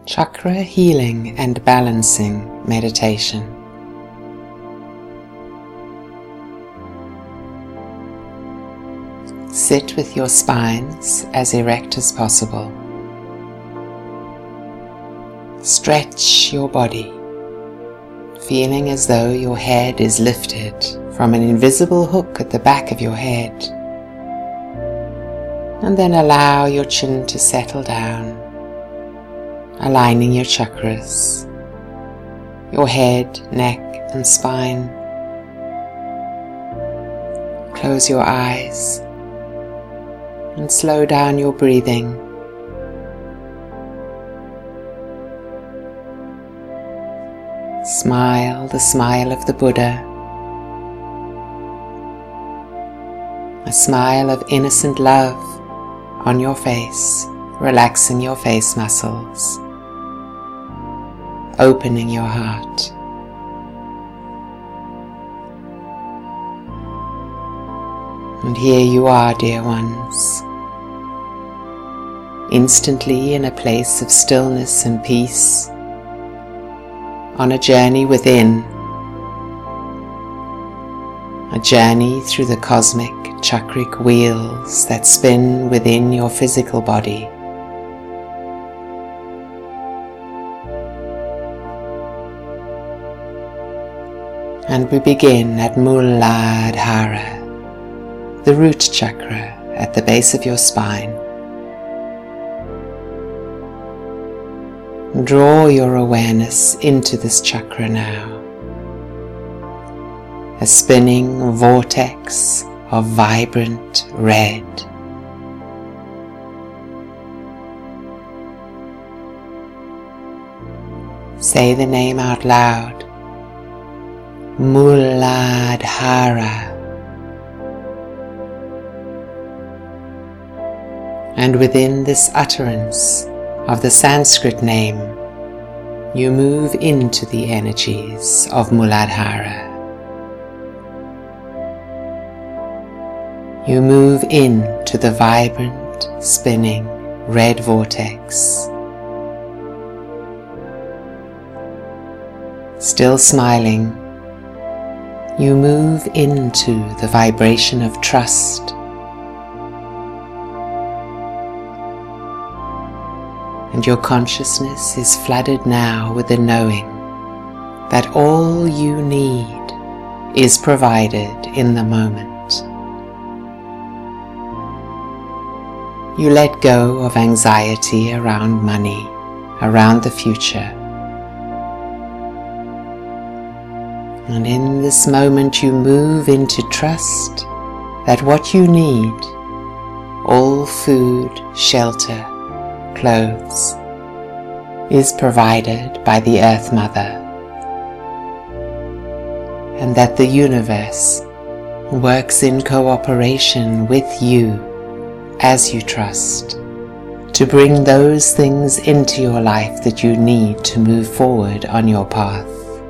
Chakra healing and balancing meditation. Sit with your spines as erect as possible. Stretch your body, feeling as though your head is lifted from an invisible hook at the back of your head. And then allow your chin to settle down, aligning your chakras, your head, neck, and spine. Close your eyes and slow down your breathing. Smile the smile of the Buddha, a smile of innocent love on your face, relaxing your face muscles, opening your heart. And here you are, dear ones, instantly in a place of stillness and peace, on a journey within, a journey through the cosmic chakric wheels that spin within your physical body. And we begin at Muladhara, the root chakra at the base of your spine. Draw your awareness into this chakra now, a spinning vortex of vibrant red. Say the name out loud, Muladhara. And within this utterance of the Sanskrit name, you move into the energies of Muladhara. You move into the vibrant, spinning red vortex. Still smiling, you move into the vibration of trust. And your consciousness is flooded now with the knowing that all you need is provided in the moment. You let go of anxiety around money, around the future. And in this moment you move into trust that what you need, all food, shelter, clothes, is provided by the Earth Mother, and that the universe works in cooperation with you as you trust to bring those things into your life that you need to move forward on your path.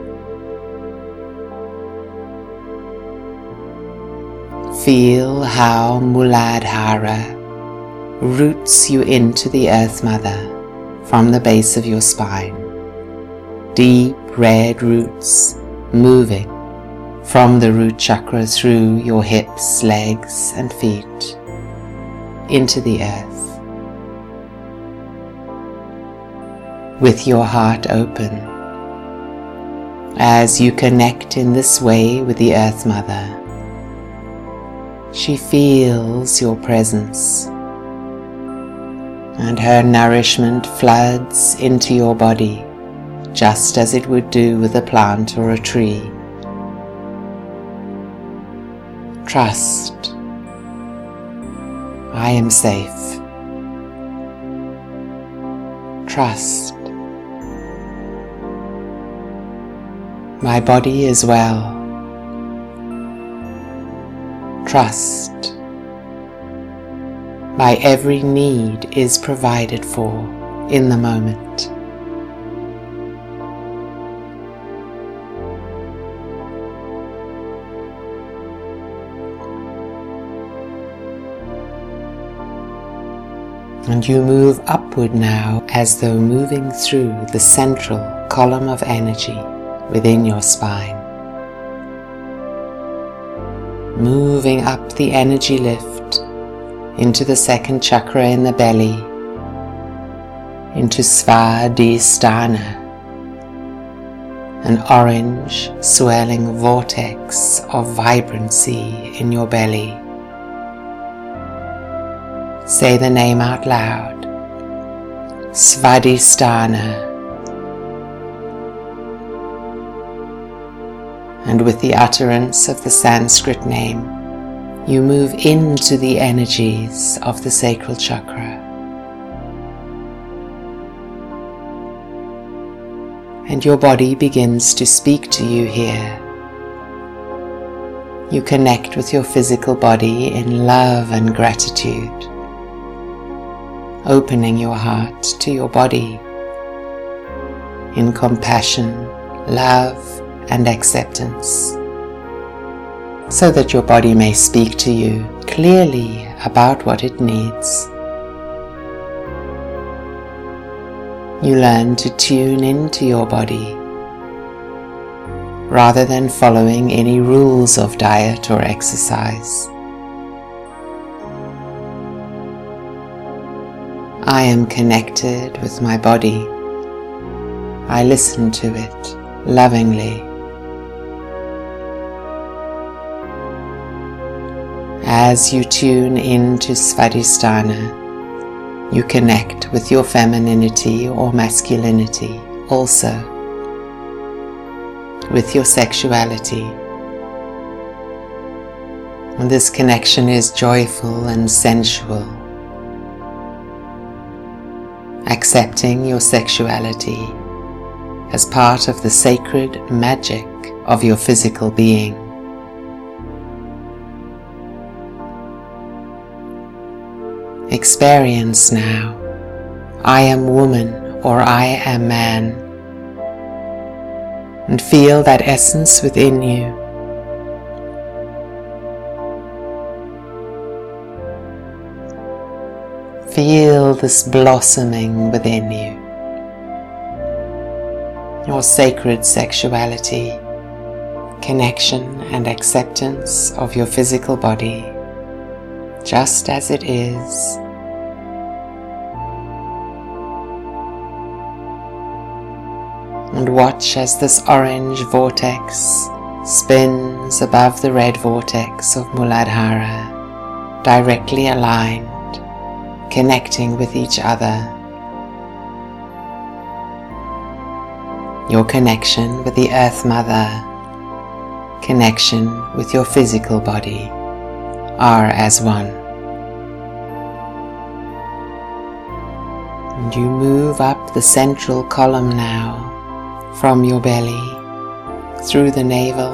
Feel how Muladhara roots you into the Earth Mother from the base of your spine. Deep red roots moving from the root chakra through your hips, legs and feet into the earth. With your heart open, as you connect in this way with the Earth Mother, she feels your presence, and her nourishment floods into your body just as it would do with a plant or a tree. Trust. I am safe. Trust. My body is well. Trust. My every need is provided for in the moment. And you move upward now as though moving through the central column of energy within your spine. Moving up the energy lift into the second chakra in the belly, into Svadhisthana, an orange swirling vortex of vibrancy in your belly. Say the name out loud, Svadhisthana. And with the utterance of the Sanskrit name, you move into the energies of the sacral chakra. And your body begins to speak to you here. You connect with your physical body in love and gratitude, opening your heart to your body in compassion, love, and acceptance, so that your body may speak to you clearly about what it needs. You learn to tune into your body rather than following any rules of diet or exercise. I am connected with my body. I listen to it lovingly. As you tune into Svadhisthana, you connect with your femininity or masculinity also, with your sexuality. And this connection is joyful and sensual. Accepting your sexuality as part of the sacred magic of your physical being. Experience now, I am woman or I am man, and feel that essence within you. Feel this blossoming within you, your sacred sexuality, connection and acceptance of your physical body, just as it is. And watch as this orange vortex spins above the red vortex of Muladhara, directly aligned, connecting with each other. Your connection with the Earth Mother, connection with your physical body are as one. And you move up the central column now, from your belly, through the navel,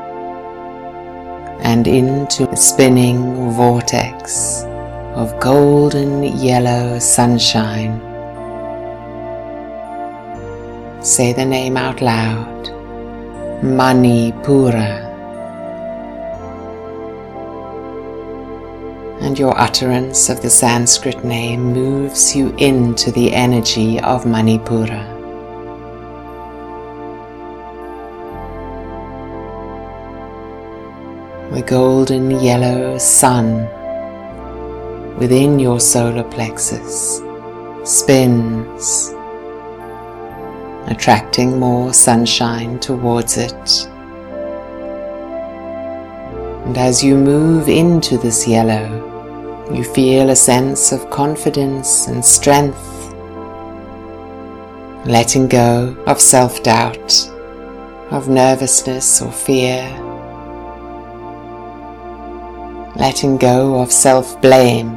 and into a spinning vortex of golden yellow sunshine. Say the name out loud, Manipura. And your utterance of the Sanskrit name moves you into the energy of Manipura. The golden yellow sun within your solar plexus spins, attracting more sunshine towards it. And as you move into this yellow, you feel a sense of confidence and strength, letting go of self-doubt, of nervousness or fear, letting go of self-blame.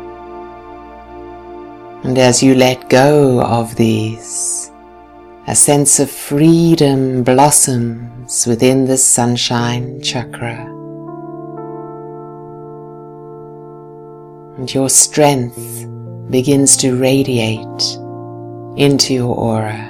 And as you let go of these, a sense of freedom blossoms within the sunshine chakra. And your strength begins to radiate into your aura.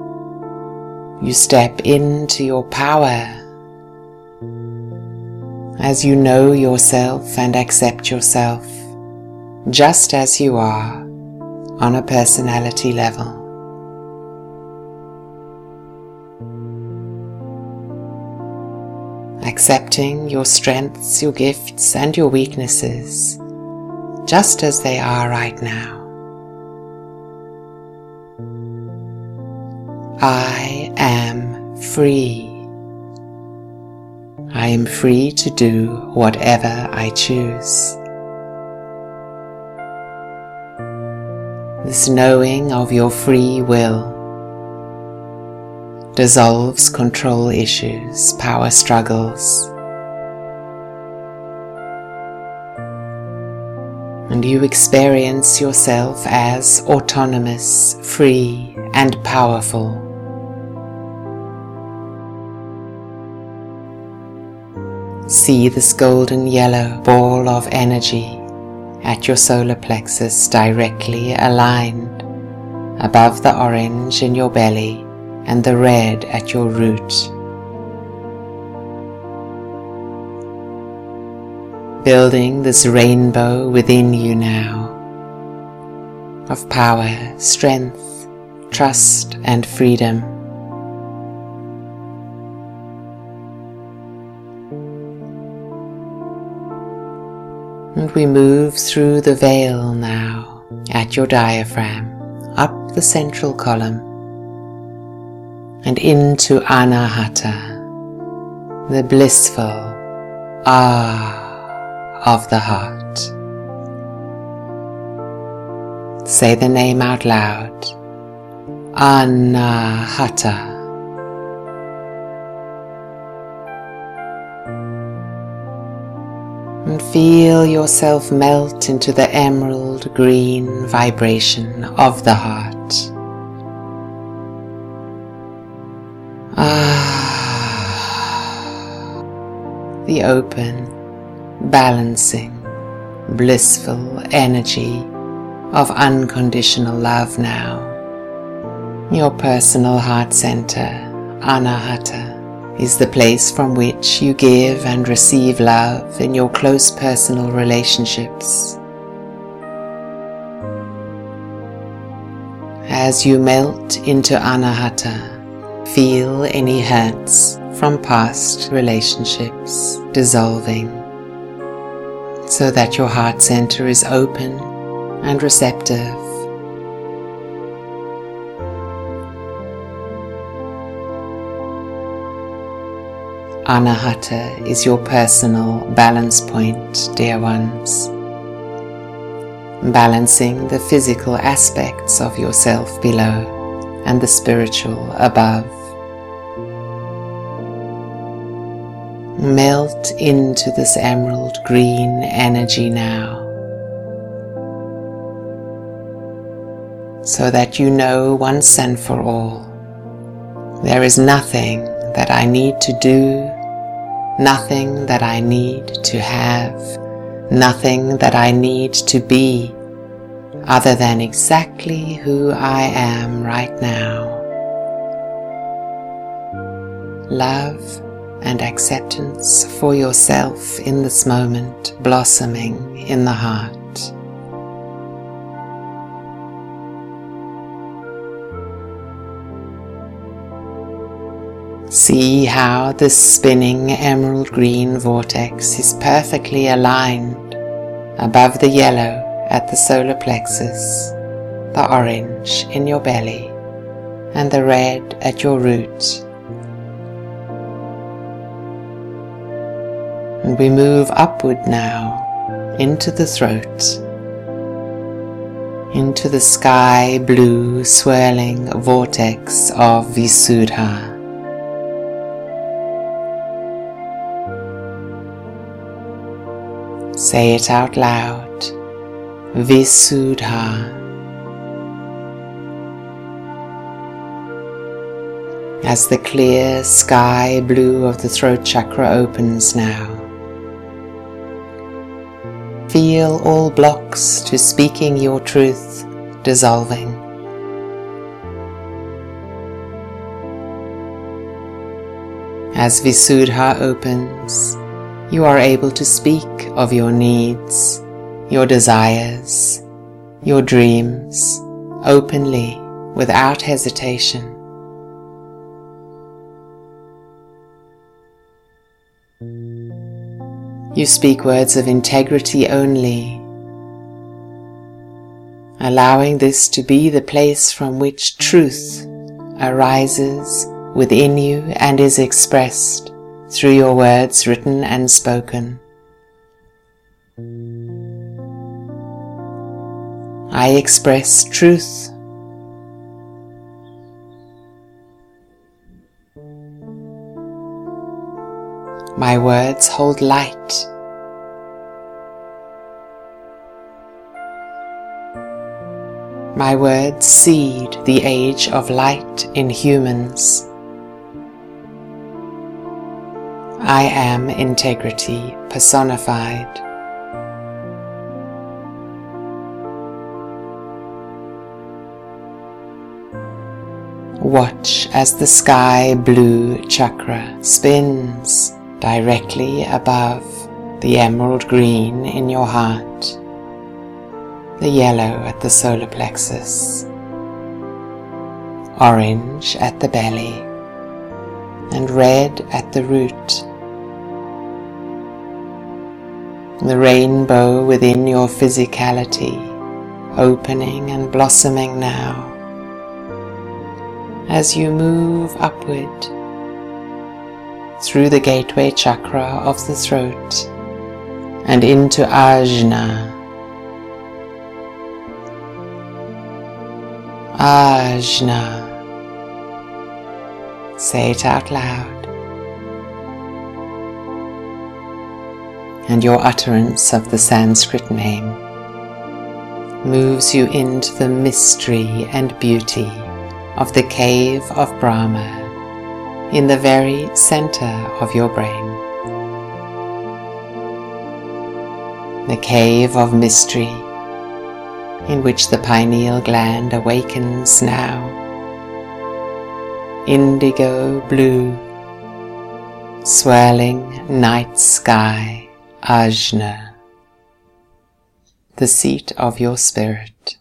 You step into your power, as you know yourself and accept yourself just as you are on a personality level. Accepting your strengths, your gifts, and your weaknesses just as they are right now. I am free. I am free to do whatever I choose. This knowing of your free will dissolves control issues, power struggles, and you experience yourself as autonomous, free, and powerful. See this golden yellow ball of energy at your solar plexus directly aligned above the orange in your belly and the red at your root. Building this rainbow within you now of power, strength, trust, and freedom. And we move through the veil now at your diaphragm, up the central column, and into Anahata, the blissful of the heart. Say the name out loud, Anahata. And feel yourself melt into the emerald green vibration of the heart. The open, balancing, blissful energy of unconditional love now. Your personal heart center, Anahata, is the place from which you give and receive love in your close personal relationships. As you melt into Anahata, feel any hurts from past relationships dissolving, so that your heart center is open and receptive. Anahata is your personal balance point, dear ones, balancing the physical aspects of yourself below and the spiritual above. Melt into this emerald green energy now, so that you know once and for all, there is nothing that I need to do, nothing that I need to have, nothing that I need to be, other than exactly who I am right now. Love and acceptance for yourself in this moment blossoming in the heart. See how this spinning emerald green vortex is perfectly aligned above the yellow at the solar plexus, the orange in your belly, and the red at your root. And we move upward now into the throat, into the sky blue swirling vortex of Visuddha. Say it out loud, Visuddha. As the clear sky blue of the throat chakra opens now, feel all blocks to speaking your truth dissolving. As Visuddha opens, you are able to speak of your needs, your desires, your dreams openly without hesitation. You speak words of integrity only, allowing this to be the place from which truth arises within you and is expressed through your words written and spoken. I express truth. My words hold light. My words seed the age of light in humans. I am integrity personified. Watch as the sky blue chakra spins directly above the emerald green in your heart, the yellow at the solar plexus, orange at the belly, and red at the root. The rainbow within your physicality, opening and blossoming now, as you move upward through the gateway chakra of the throat and into Ajna. Ajna. Say it out loud. And your utterance of the Sanskrit name moves you into the mystery and beauty of the cave of Brahma in the very center of your brain. The cave of mystery in which the pineal gland awakens now. Indigo blue, swirling night sky, Ajna, the seat of your spirit.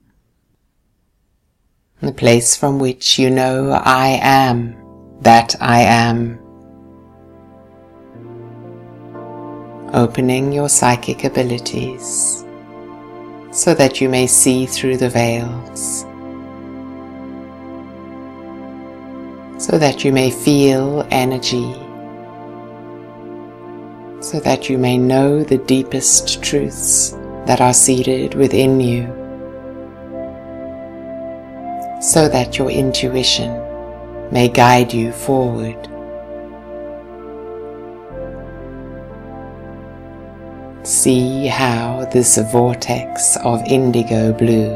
The place from which you know I am that I am. Opening your psychic abilities so that you may see through the veils, so that you may feel energy, so that you may know the deepest truths that are seated within you, so that your intuition may guide you forward. See how this vortex of indigo blue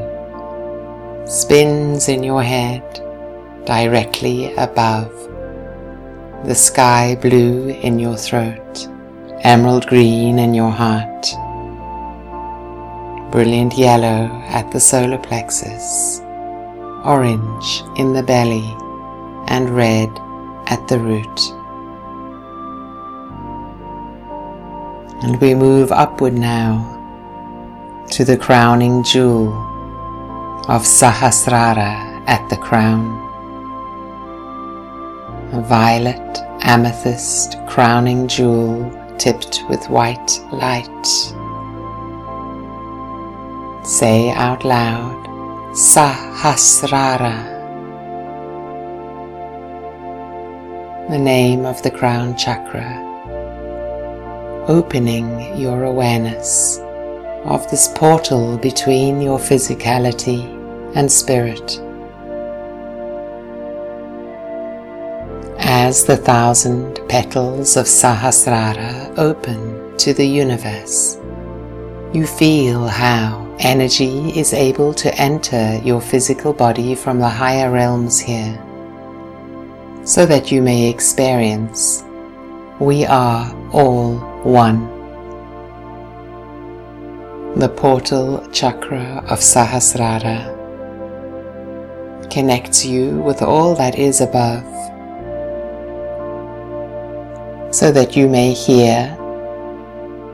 spins in your head directly above, the sky blue in your throat, emerald green in your heart, brilliant yellow at the solar plexus, orange in the belly, and red at the root. And we move upward now to the crowning jewel of Sahasrara at the crown. A violet amethyst crowning jewel tipped with white light. Say out loud, Sahasrara, the name of the crown chakra, opening your awareness of this portal between your physicality and spirit. As the 1,000 petals of Sahasrara open to the universe, you feel how energy is able to enter your physical body from the higher realms here, so that you may experience we are all one. The portal chakra of Sahasrara connects you with all that is above, so that you may hear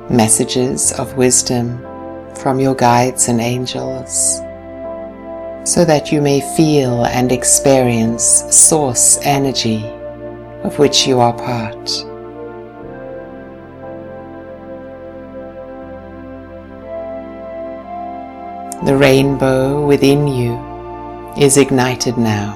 messages of wisdom from your guides and angels, so that you may feel and experience source energy of which you are part. The rainbow within you is ignited now.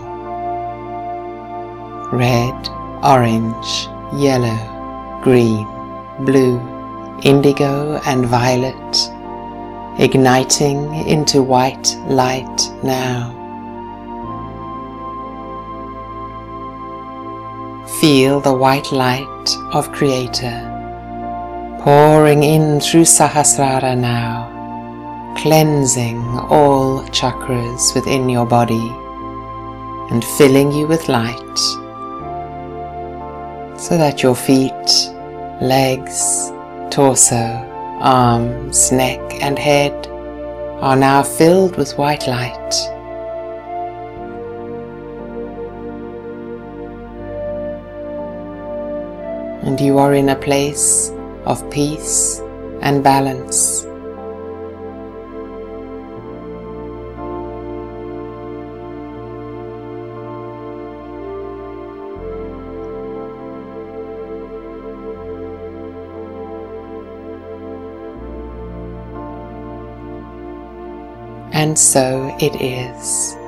Red, orange, yellow, green, blue, indigo and violet, igniting into white light now. Feel the white light of Creator pouring in through Sahasrara now, cleansing all chakras within your body and filling you with light, so that your feet, legs, torso, arms, neck and head are now filled with white light. And you are in a place of peace and balance. And so it is.